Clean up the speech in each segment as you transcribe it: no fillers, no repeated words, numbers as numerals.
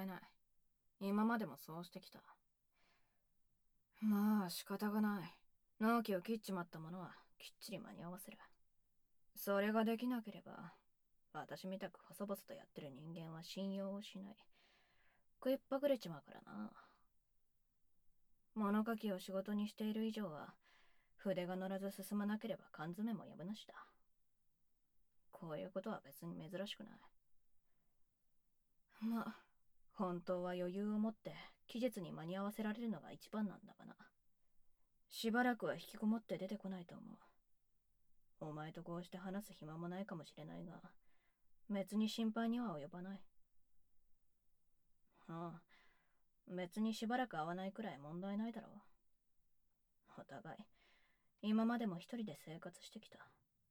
いない。今までもそうしてきた。まあ仕方がない。納期を切っちまったものはきっちり間に合わせる。それができなければ、私みたく細々とやってる人間は信用をしない。食いっぱぐれちまうからな。物書きを仕事にしている以上は、筆が乗らず進まなければ缶詰もやぶなしだ。こういうことは別に珍しくない。まあ、本当は余裕を持って期日に間に合わせられるのが一番なんだがな。しばらくは引きこもって出てこないと思う。お前とこうして話す暇もないかもしれないが、別に心配には及ばない。ああ、別にしばらく会わないくらい問題ないだろう。お互い、今までも一人で生活してきた。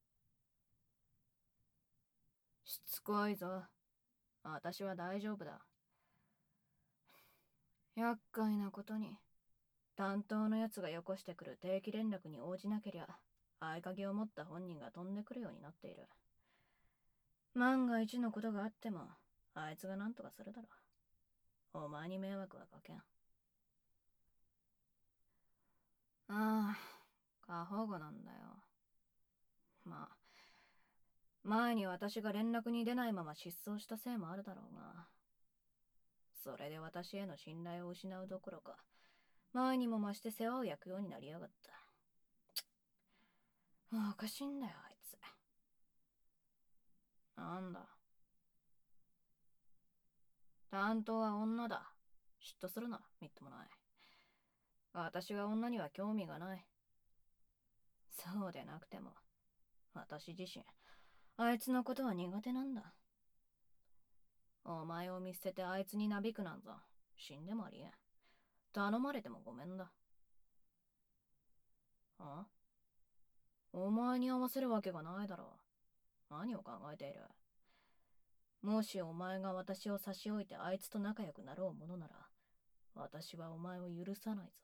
しつこいぞ。私は大丈夫だ。厄介なことに、担当のやつがよこしてくる定期連絡に応じなけりゃ、合鍵を持った本人が飛んでくるようになっている。万が一のことがあっても、あいつが何とかするだろう。お前に迷惑はかけん。ああ、過保護なんだよ。まあ、前に私が連絡に出ないまま失踪したせいもあるだろうが、それで私への信頼を失うどころか、前にも増して世話を焼くようになりやがった。おかしいんだよ、あいつ。なんだ。担当は女だ。嫉妬するな、みっともない。私は女には興味がない。そうでなくても、私自身、あいつのことは苦手なんだ。お前を見捨ててあいつになびくなんぞ、死んでもありえん。頼まれてもごめんだ。あ、お前に合わせるわけがないだろう。何を考えている。もしお前が私を差し置いてあいつと仲良くなろうものなら、私はお前を許さないぞ。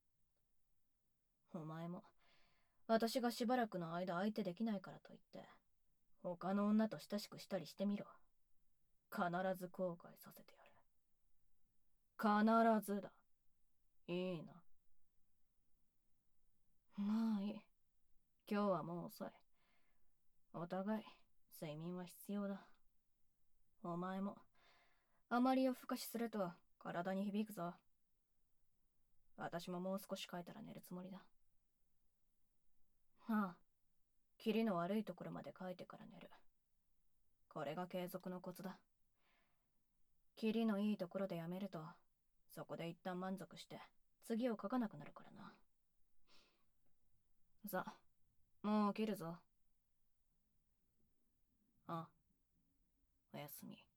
お前も、私がしばらくの間相手できないからといって、他の女と親しくしたりしてみろ。必ず後悔させてやる。必ずだ。いいな。まあいい。今日はもう遅い。お互い、睡眠は必要だ。お前も、あまり夜更かしすると体に響くぞ。私ももう少し書いたら寝るつもりだ。ああ、キリの悪いところまで書いてから寝る。これが継続のコツだ。キリのいいところでやめると、そこで一旦満足して、次を書かなくなるからな。さあ、もう起きるぞ。あ、おやすみ。